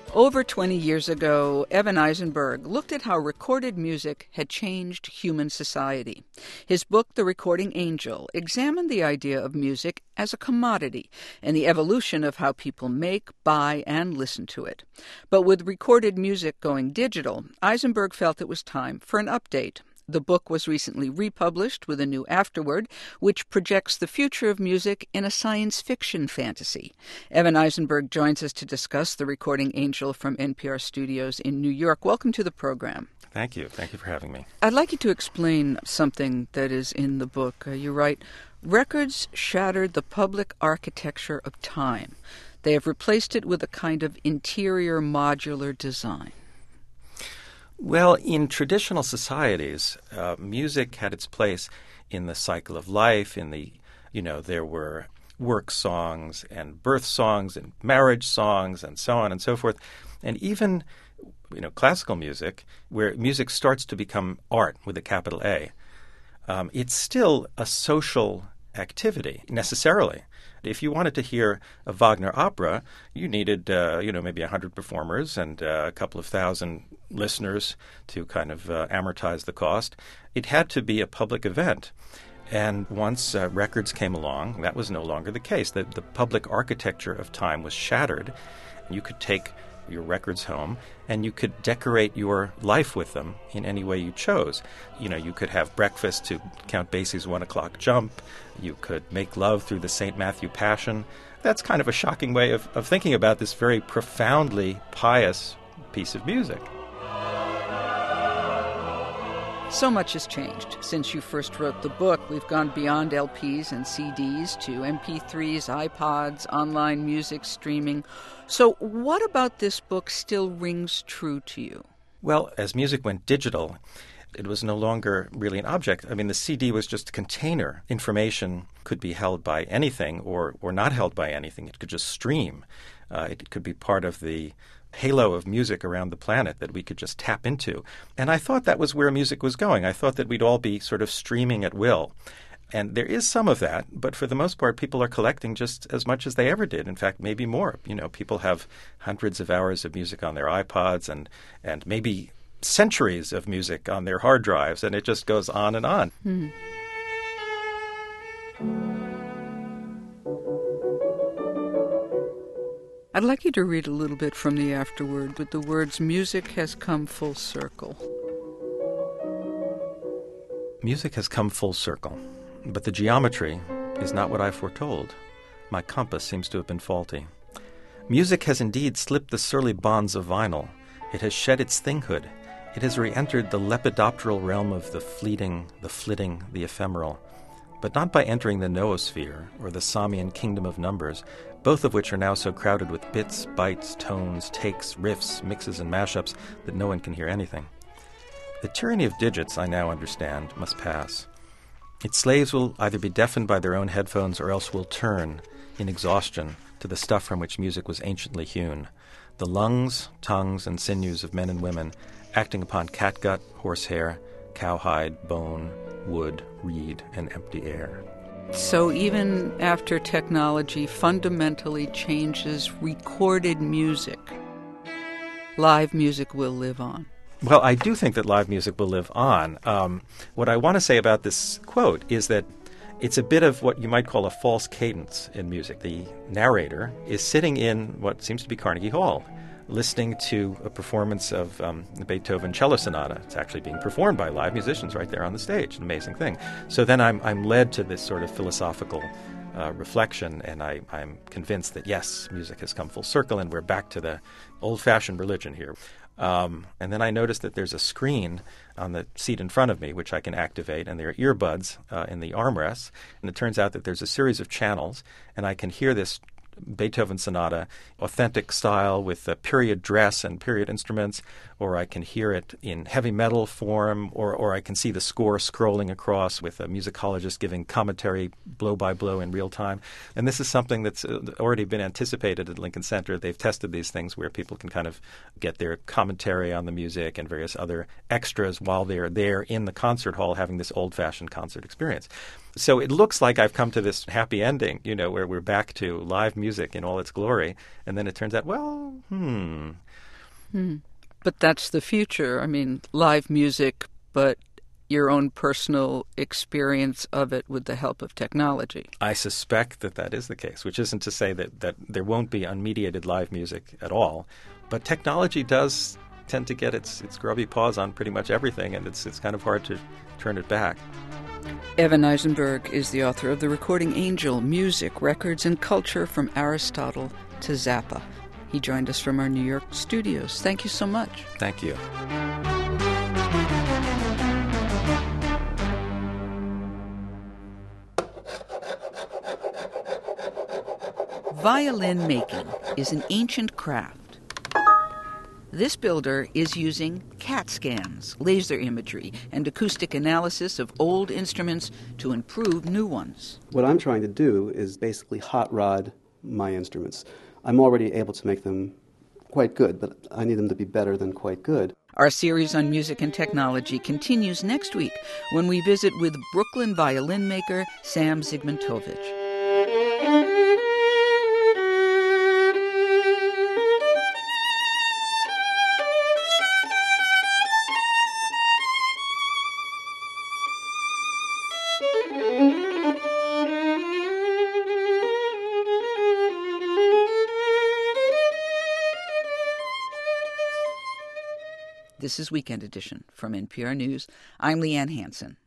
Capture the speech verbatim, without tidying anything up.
Over twenty years ago, Evan Eisenberg looked at how recorded music had changed human society. His book, The Recording Angel, examined the idea of music as a commodity and the evolution of how people make, buy, and listen to it. But with recorded music going digital, Eisenberg felt it was time for an update. The book was recently republished with a new afterword, which projects the future of music in a science fiction fantasy. Evan Eisenberg joins us to discuss The Recording Angel from N P R Studios in New York. Welcome to the program. Thank you. Thank you for having me. I'd like you to explain something that is in the book. Uh, you write, "Records shattered the public architecture of time. They have replaced it with a kind of interior modular design." Well, in traditional societies, uh, music had its place in the cycle of life. In the, you know, there were work songs and birth songs and marriage songs and so on and so forth. And even, you know, classical music, where music starts to become art with a capital A, um, it's still a social activity necessarily. If you wanted to hear a Wagner opera, you needed, uh, you know, maybe a hundred performers and uh, a couple of thousand listeners to kind of uh, amortize the cost. It had to be a public event. And once uh, records came along, that was no longer the case. The, the public architecture of time was shattered. You could take your records home and you could decorate your life with them in any way you chose. You know, you could have breakfast to Count Basie's one o'clock jump. You could make love through the Saint Matthew Passion. That's kind of a shocking way of, of thinking about this very profoundly pious piece of music. So much has changed since you first wrote the book. We've gone beyond L Ps and C Ds to M P threes, iPods, online music streaming. So what about this book still rings true to you? Well, as music went digital, it was no longer really an object. I mean, the C D was just a container. Information could be held by anything or, or not held by anything. It could just stream. Uh, it could be part of the halo of music around the planet that we could just tap into. And I thought that was where music was going. I thought that we'd all be sort of streaming at will. And there is some of that, but for the most part, people are collecting just as much as they ever did. In fact, maybe more. You know, people have hundreds of hours of music on their iPods and, and maybe centuries of music on their hard drives, and it just goes on and on. Hmm. I'd like you to read a little bit from the afterword with the words, "Music has come full circle." Music has come full circle, but the geometry is not what I foretold. My compass seems to have been faulty. Music has indeed slipped the surly bonds of vinyl. It has shed its thinghood. It has re-entered the lepidopteral realm of the fleeting, the flitting, the ephemeral, but not by entering the noosphere or the Samian kingdom of numbers, both of which are now so crowded with bits, bytes, tones, takes, riffs, mixes, and mashups that no one can hear anything. The tyranny of digits, I now understand, must pass. Its slaves will either be deafened by their own headphones or else will turn, in exhaustion, to the stuff from which music was anciently hewn, the lungs, tongues, and sinews of men and women, acting upon catgut, horsehair, cowhide, bone, wood, reed, and empty air. So even after technology fundamentally changes recorded music, live music will live on. Well, I do think that live music will live on. Um, what I want to say about this quote is that it's a bit of what you might call a false cadence in music. The narrator is sitting in what seems to be Carnegie Hall, listening to a performance of um, the Beethoven Cello Sonata. It's actually being performed by live musicians right there on the stage, an amazing thing. So then I'm, I'm led to this sort of philosophical uh, reflection, and I, I'm convinced that, yes, music has come full circle, and we're back to the old-fashioned religion here. Um, and then I noticed that there's a screen on the seat in front of me, which I can activate, and there are earbuds uh, in the armrests. And it turns out that there's a series of channels, and I can hear this Beethoven sonata, authentic style with a period dress and period instruments, or I can hear it in heavy metal form, or, or I can see the score scrolling across with a musicologist giving commentary blow by blow in real time. And this is something that's already been anticipated at Lincoln Center. They've tested these things where people can kind of get their commentary on the music and various other extras while they're there in the concert hall having this old-fashioned concert experience. So it looks like I've come to this happy ending, you know, where we're back to live music in all its glory. And then it turns out, well, hmm, Hmm. But that's the future. I mean, live music, but your own personal experience of it with the help of technology. I suspect that that is the case, which isn't to say that, that there won't be unmediated live music at all. But technology does tend to get its, its grubby paws on pretty much everything, and it's, it's kind of hard to turn it back. Evan Eisenberg is the author of The Recording Angel, Music, Records, and Culture from Aristotle to Zappa. He joined us from our New York studios. Thank you so much. Thank you. Violin making is an ancient craft. This builder is using CAT scans, laser imagery, and acoustic analysis of old instruments to improve new ones. What I'm trying to do is basically hot rod my instruments. I'm already able to make them quite good, but I need them to be better than quite good. Our series on music and technology continues next week when we visit with Brooklyn violin maker Sam Zygmuntovich. This is Weekend Edition from N P R News. I'm Leanne Hansen.